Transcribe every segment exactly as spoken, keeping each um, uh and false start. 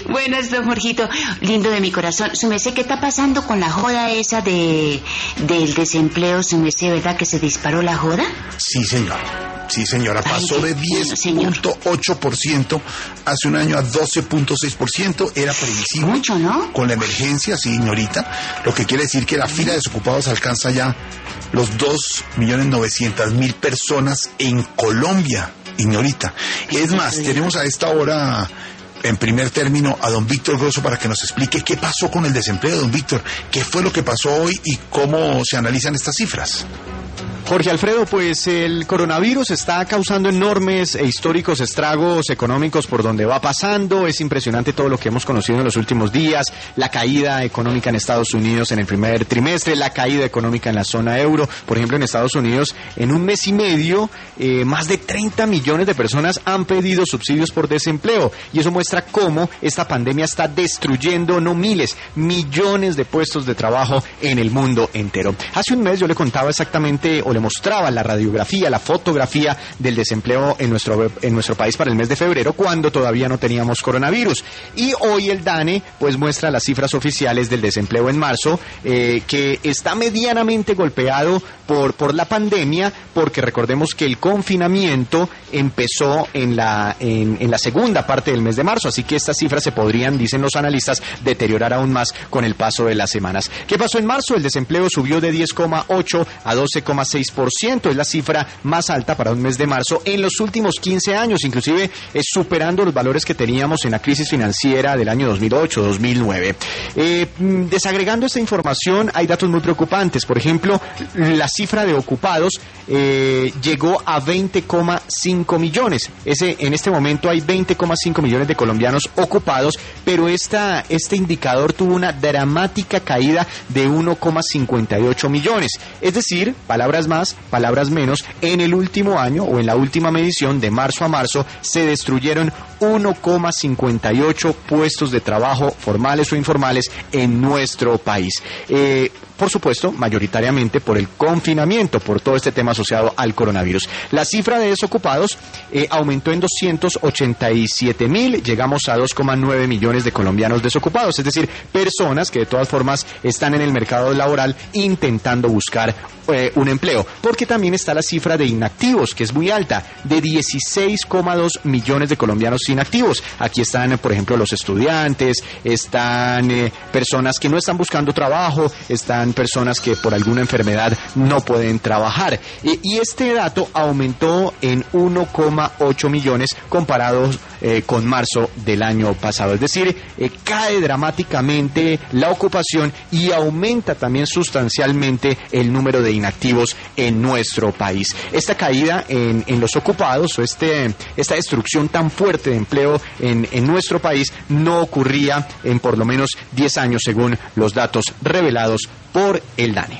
Buenas, don Jorgito, lindo de mi corazón. Su merced, ¿qué está pasando con la joda esa de del desempleo? Su merced, ¿verdad que se disparó la joda? Sí, señor. Sí, señora, pasó de diez punto ocho por ciento hace un año a doce punto seis por ciento. Era previsible. Mucho, ¿no? Con la emergencia, sí, señorita. Lo que quiere decir que la fila de desocupados alcanza ya los dos millones novecientas mil personas en Colombia, señorita. Y es más, tenemos a esta hora, en primer término, a don Víctor Grosso para que nos explique qué pasó con el desempleo. Don Víctor, ¿qué fue lo que pasó hoy y cómo se analizan estas cifras? Jorge Alfredo, pues el coronavirus está causando enormes e históricos estragos económicos por donde va pasando. Es impresionante todo lo que hemos conocido en los últimos días, la caída económica en Estados Unidos en el primer trimestre, la caída económica en la zona euro. Por ejemplo, en Estados Unidos, en un mes y medio, eh, más de treinta millones de personas han pedido subsidios por desempleo. Y eso muestra cómo esta pandemia está destruyendo, no miles, millones de puestos de trabajo en el mundo entero. Hace un mes yo le contaba exactamente, o le mostraba la radiografía, la fotografía del desempleo en nuestro en nuestro país para el mes de febrero, cuando todavía no teníamos coronavirus. Y hoy el DANE pues muestra las cifras oficiales del desempleo en marzo, eh, que está medianamente golpeado por por la pandemia, porque recordemos que el confinamiento empezó en la en, en la segunda parte del mes de marzo, así que estas cifras se podrían, dicen los analistas, deteriorar aún más con el paso de las semanas. ¿Qué pasó en marzo? El desempleo subió de diez coma ocho a doce coma seis por ciento, es la cifra más alta para un mes de marzo en los últimos quince años, inclusive es superando los valores que teníamos en la crisis financiera del año dos mil ocho dos mil nueve. Eh, desagregando esta información, hay datos muy preocupantes. Por ejemplo, la cifra de ocupados eh, llegó a veinte coma cinco millones. Ese, en este momento hay veinte coma cinco millones de colombianos ocupados, pero esta, este indicador tuvo una dramática caída de uno coma cincuenta y ocho millones. Es decir, palabras más, palabras menos, en el último año o en la última medición de marzo a marzo se destruyeron uno coma cincuenta y ocho puestos de trabajo formales o informales en nuestro país. Eh, por supuesto, mayoritariamente por el confinamiento, por todo este tema asociado al coronavirus. La cifra de desocupados eh, aumentó en doscientos ochenta y siete mil, llegamos a dos coma nueve millones de colombianos desocupados, es decir, personas que de todas formas están en el mercado laboral intentando buscar eh, un empleo, porque también está la cifra de inactivos, que es muy alta, de dieciséis coma dos millones de colombianos inactivos. Aquí están, por ejemplo, los estudiantes, están eh, personas que no están buscando trabajo, están personas que por alguna enfermedad no pueden trabajar. Y, y este dato aumentó en uno coma ocho millones comparados eh, con marzo del año pasado. Es decir, eh, cae dramáticamente la ocupación y aumenta también sustancialmente el número de inactivos en nuestro país. Esta caída en, en los ocupados o este, esta destrucción tan fuerte de empleo en, en nuestro país no ocurría en por lo menos diez años, según los datos revelados por el DANE.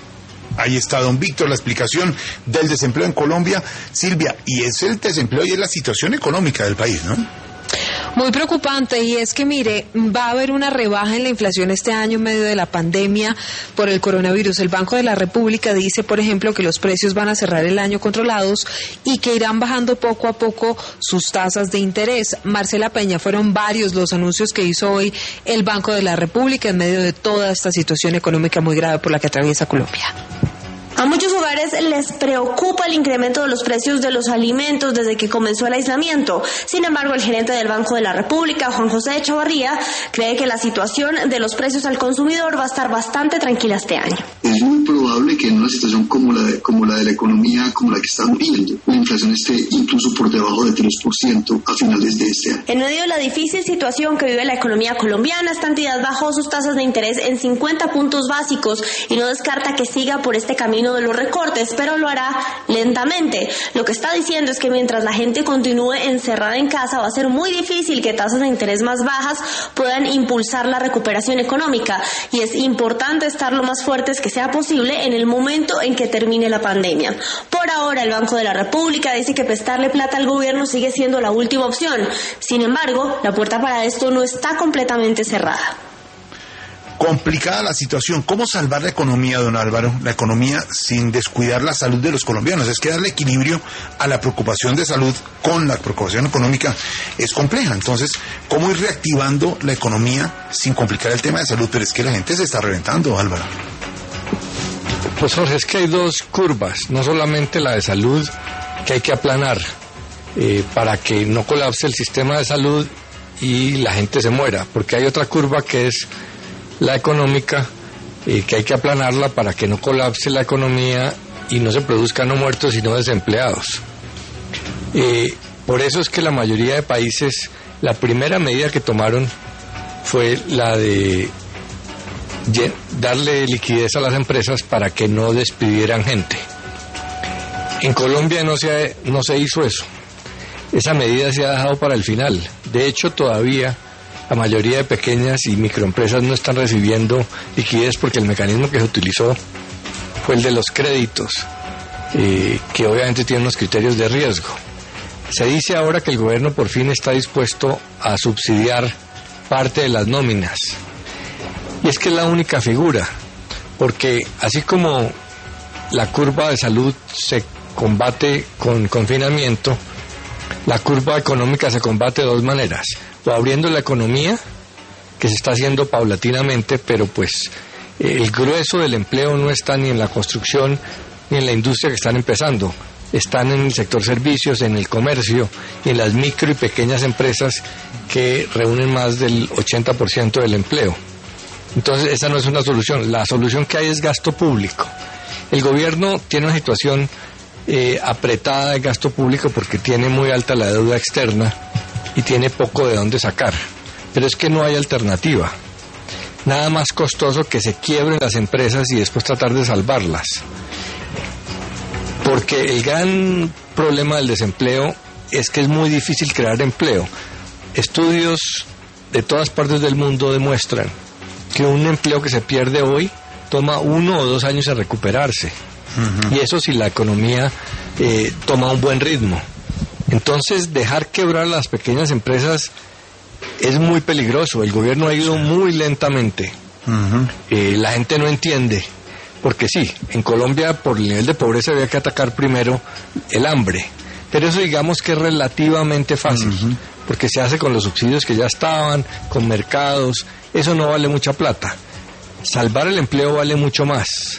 Ahí está, don Víctor, la explicación del desempleo en Colombia. Silvia, y es el desempleo y es la situación económica del país, ¿no? Muy preocupante, y es que mire, va a haber una rebaja en la inflación este año en medio de la pandemia por el coronavirus. El Banco de la República dice, por ejemplo, que los precios van a cerrar el año controlados y que irán bajando poco a poco sus tasas de interés. Marcela Peña, fueron varios los anuncios que hizo hoy el Banco de la República en medio de toda esta situación económica muy grave por la que atraviesa Colombia. A muchos hogares les preocupa el incremento de los precios de los alimentos desde que comenzó el aislamiento. Sin embargo, el gerente del Banco de la República, Juan José Echavarría, cree que la situación de los precios al consumidor va a estar bastante tranquila este año. Es muy probable que en una situación como la de, como la de la economía, como la que estamos viendo, la inflación esté incluso por debajo de tres por ciento a finales de este año. En medio de la difícil situación que vive la economía colombiana, esta entidad bajó sus tasas de interés en cincuenta puntos básicos y no descarta que siga por este camino de los recortes, pero lo hará lentamente. Lo que está diciendo es que mientras la gente continúe encerrada en casa, va a ser muy difícil que tasas de interés más bajas puedan impulsar la recuperación económica, y es importante estar lo más fuertes que sea posible en el momento en que termine la pandemia. Por ahora, el Banco de la República dice que prestarle plata al gobierno sigue siendo la última opción. Sin embargo, la puerta para esto no está completamente cerrada. Complicada la situación. ¿Cómo salvar la economía, don Álvaro? La economía sin descuidar la salud de los colombianos. Es que darle equilibrio a la preocupación de salud con la preocupación económica es compleja. Entonces, ¿cómo ir reactivando la economía sin complicar el tema de salud? Pero es que la gente se está reventando, Álvaro. Pues Jorge, es que hay dos curvas, no solamente la de salud, que hay que aplanar eh, para que no colapse el sistema de salud y la gente se muera, porque hay otra curva que es la económica, eh, que hay que aplanarla para que no colapse la economía y no se produzcan no muertos sino desempleados. Eh, por eso es que la mayoría de países, la primera medida que tomaron fue la de darle liquidez a las empresas para que no despidieran gente. En Colombia no se, no se hizo eso. Esa medida se ha dejado para el final. De hecho, todavía la mayoría de pequeñas y microempresas no están recibiendo liquidez porque el mecanismo que se utilizó fue el de los créditos, eh, que obviamente tienen unos criterios de riesgo. Se dice ahora que el gobierno por fin está dispuesto a subsidiar parte de las nóminas. Y es que es la única figura, porque así como la curva de salud se combate con confinamiento, la curva económica se combate de dos maneras: o abriendo la economía, que se está haciendo paulatinamente, pero pues el grueso del empleo no está ni en la construcción ni en la industria que están empezando, están en el sector servicios, en el comercio y en las micro y pequeñas empresas que reúnen más del ochenta por ciento del empleo. Entonces esa no es una solución, la solución que hay es gasto público. El gobierno tiene una situación eh, apretada de gasto público porque tiene muy alta la deuda externa y tiene poco de dónde sacar, pero es que no hay alternativa. Nada más costoso que se quiebren las empresas y después tratar de salvarlas, porque el gran problema del desempleo es que es muy difícil crear empleo. Estudios de todas partes del mundo demuestran que un empleo que se pierde hoy toma uno o dos años en recuperarse, uh-huh. y eso si la economía eh, toma un buen ritmo. Entonces, dejar quebrar las pequeñas empresas es muy peligroso. El gobierno ha ido muy lentamente. Uh-huh. Eh, la gente no entiende, porque sí, en Colombia por el nivel de pobreza había que atacar primero el hambre, pero eso digamos que es relativamente fácil, uh-huh. porque se hace con los subsidios que ya estaban, con mercados, eso no vale mucha plata. Salvar el empleo vale mucho más,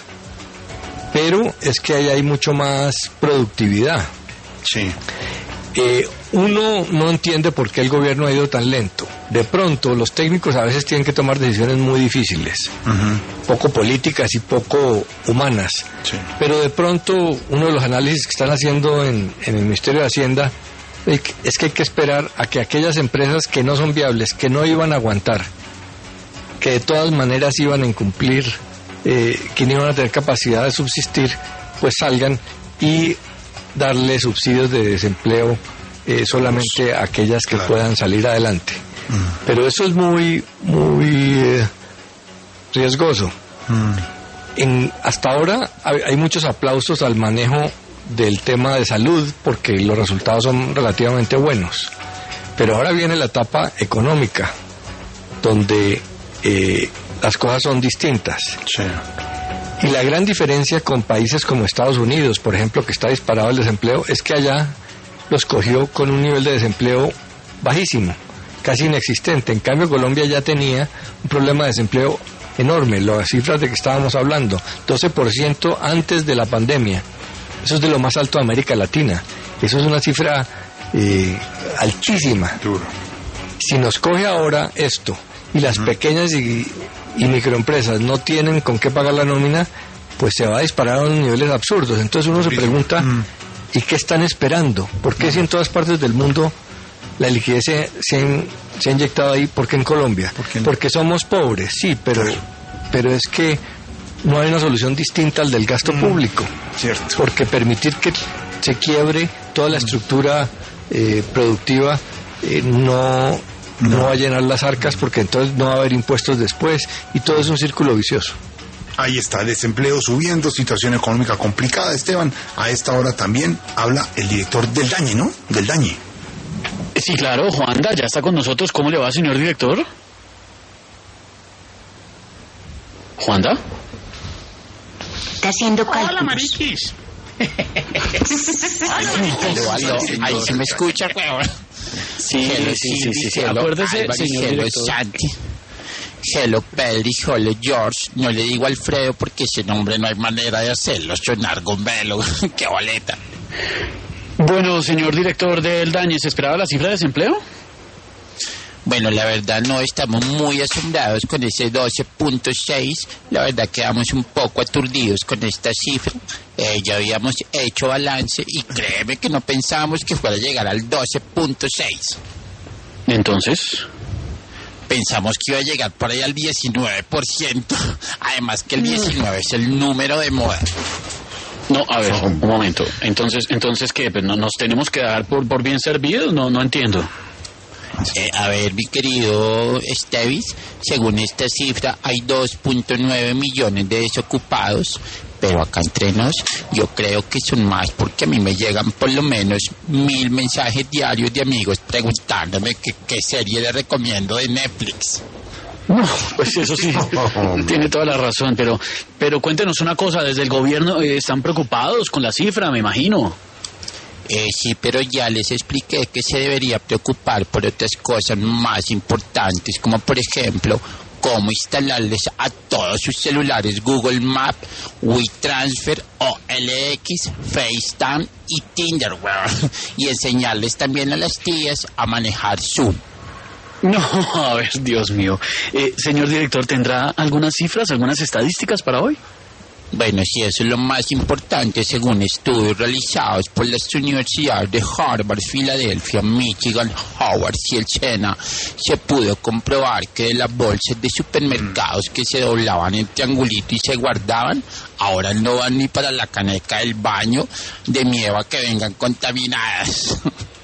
pero es que ahí hay mucho más productividad. Sí. Eh, uno no entiende por qué el gobierno ha ido tan lento. De pronto los técnicos a veces tienen que tomar decisiones muy difíciles, uh-huh. poco políticas y poco humanas, sí. pero de pronto uno de los análisis que están haciendo en, en el Ministerio de Hacienda es que hay que esperar a que aquellas empresas que no son viables, que no iban a aguantar, que de todas maneras iban a incumplir, eh, que no iban a tener capacidad de subsistir, pues salgan y darle subsidios de desempleo eh, solamente a aquellas que claro. puedan salir adelante. Mm. Pero eso es muy, muy eh, riesgoso. Mm. En, hasta ahora hay, hay muchos aplausos al manejo del tema de salud porque los resultados son relativamente buenos. Pero ahora viene la etapa económica, donde eh, las cosas son distintas. Sí. Y la gran diferencia con países como Estados Unidos, por ejemplo, que está disparado el desempleo, es que allá los cogió con un nivel de desempleo bajísimo, casi inexistente. En cambio, Colombia ya tenía un problema de desempleo enorme, las cifras de que estábamos hablando, doce por ciento antes de la pandemia. Eso es de lo más alto de América Latina. Eso es una cifra eh, altísima. Duro. Si nos coge ahora esto, y las uh-huh. pequeñas y... y microempresas no tienen con qué pagar la nómina, pues se va a disparar a unos niveles absurdos. Entonces uno se pregunta, mm. ¿y qué están esperando? ¿Por qué si en todas partes del mundo la liquidez se, se, se ha inyectado ahí? ¿Por qué en Colombia? ¿Por qué no? Porque somos pobres, sí, pero, claro. pero es que no hay una solución distinta al del gasto mm. público. Cierto. Porque permitir que se quiebre toda la estructura eh, productiva eh, no... No. no va a llenar las arcas porque entonces no va a haber impuestos después y todo es un círculo vicioso. Ahí está, desempleo subiendo, situación económica complicada. Esteban, a esta hora también habla el director del DANE, ¿no? Del DANE. Sí, claro, Juanda, ya está con nosotros. ¿Cómo le va, señor director? ¿Juanda? Está haciendo cálculos. Hola, mariquis. Aló, aló, ahí se me escucha, weón. Sí, Hello, sí, sí, sí, sí. hello, Acuérdese, Álvarez, señor hello, director. Santi. Hello, Pedri, hello, George. No le digo Alfredo porque ese nombre no hay manera de hacerlo. Sonar gombelo. ¡Qué boleta! Bueno, señor director del DANE, ¿se esperaba la cifra de desempleo? Bueno, la verdad no estamos muy asombrados con ese doce punto seis. La verdad quedamos un poco aturdidos con esta cifra. Eh, ya habíamos hecho balance y créeme que no pensábamos que fuera a llegar al doce punto seis. Entonces... Pensamos que iba a llegar por ahí al diecinueve por ciento. Además que el diecinueve es el número de moda. No, a ver, un momento. Entonces, entonces ¿qué? Pues no nos tenemos que dar por, por bien servidos, no, no entiendo. Eh, a ver, mi querido Estevis, según esta cifra hay dos punto nueve millones de desocupados, pero acá entre nos yo creo que son más porque a mí me llegan por lo menos mil mensajes diarios de amigos preguntándome qué, qué serie les recomiendo de Netflix. No, pues eso sí, tiene toda la razón, pero, pero cuéntenos una cosa, desde el gobierno eh, están preocupados con la cifra, me imagino. Eh, sí, pero ya les expliqué que se debería preocupar por otras cosas más importantes, como por ejemplo, cómo instalarles a todos sus celulares Google Maps, WeTransfer, O L X, FaceTime y Tinder, weón. Y enseñarles también a las tías a manejar Zoom. No, a ver, Dios mío. Eh, señor director, ¿tendrá algunas cifras, algunas estadísticas para hoy? Bueno, sí, eso es lo más importante según estudios realizados por las universidades de Harvard, Filadelfia, Michigan, Howard y el Sena. Se pudo comprobar que de las bolsas de supermercados que se doblaban en triangulito y se guardaban, ahora no van ni para la caneca del baño, de miedo a que vengan contaminadas.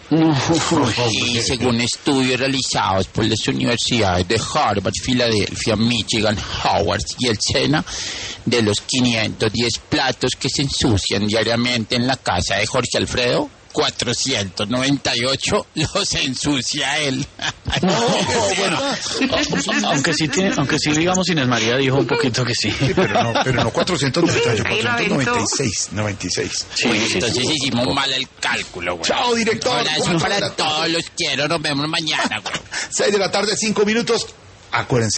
Y según estudios realizados por las universidades de Harvard, Filadelfia, Michigan, Howard y el Sena, de los quinientos diez platos que se ensucian diariamente en la casa de Jorge Alfredo, cuatrocientos noventa y ocho los ensucia él. No, bueno, aunque sí tiene, aunque sí digamos Inés María dijo un poquito que sí. Sí, pero no, pero no cuatrocientos noventa y ocho, cuatrocientos noventa y seis, noventa y seis. Sí, bueno, sí, entonces sí, hicimos sí. mal el cálculo, güey. Chao, director. Un abrazo para todos, los quiero, nos vemos mañana, güey. seis de la tarde, cinco minutos. Acuérdense.